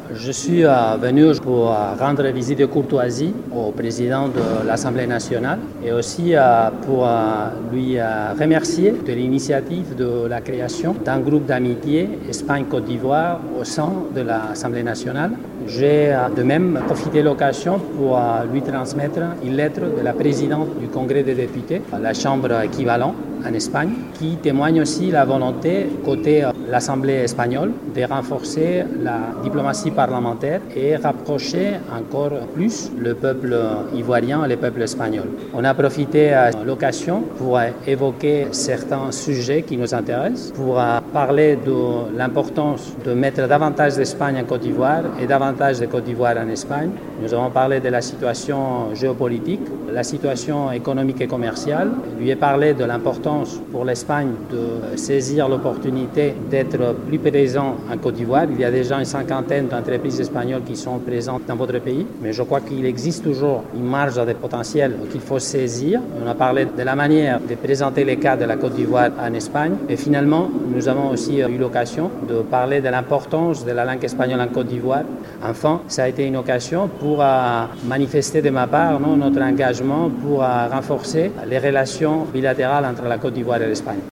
Je suis venu pour rendre visite de courtoisie au président de l'Assemblée nationale et aussi pour lui remercier de l'initiative de la création d'un groupe d'amitié Espagne-Côte d'Ivoire au sein de l'Assemblée nationale. J'ai de même profité de l'occasion pour lui transmettre une lettre de la présidente du Congrès des députés, la chambre équivalente en Espagne, qui témoigne aussi la volonté côté l'Assemblée espagnole de renforcer la diplomatie parlementaire et rapprocher encore plus le peuple ivoirien et le peuple espagnol. On a profité de l'occasion pour évoquer certains sujets qui nous intéressent, pour parler de l'importance de mettre davantage d'Espagne en Côte d'Ivoire et davantage de Côte d'Ivoire en Espagne. Nous avons parlé de la situation géopolitique, la situation économique et commerciale. Je lui ai parlé de l'importance pour l'Espagne de saisir l'opportunité d'être plus présent en Côte d'Ivoire. Il y a déjà une cinquantaine d'entreprises espagnoles qui sont présentes dans votre pays, mais je crois qu'il existe toujours une marge de potentiel qu'il faut saisir. On a parlé de la manière de présenter les cas de la Côte d'Ivoire en Espagne et finalement, nous avons aussi eu l'occasion de parler de l'importance de la langue espagnole en Côte d'Ivoire. Enfin, ça a été une occasion pour manifester de ma part notre engagement pour renforcer les relations bilatérales entre la Côte d'Ivoire et l'Espagne.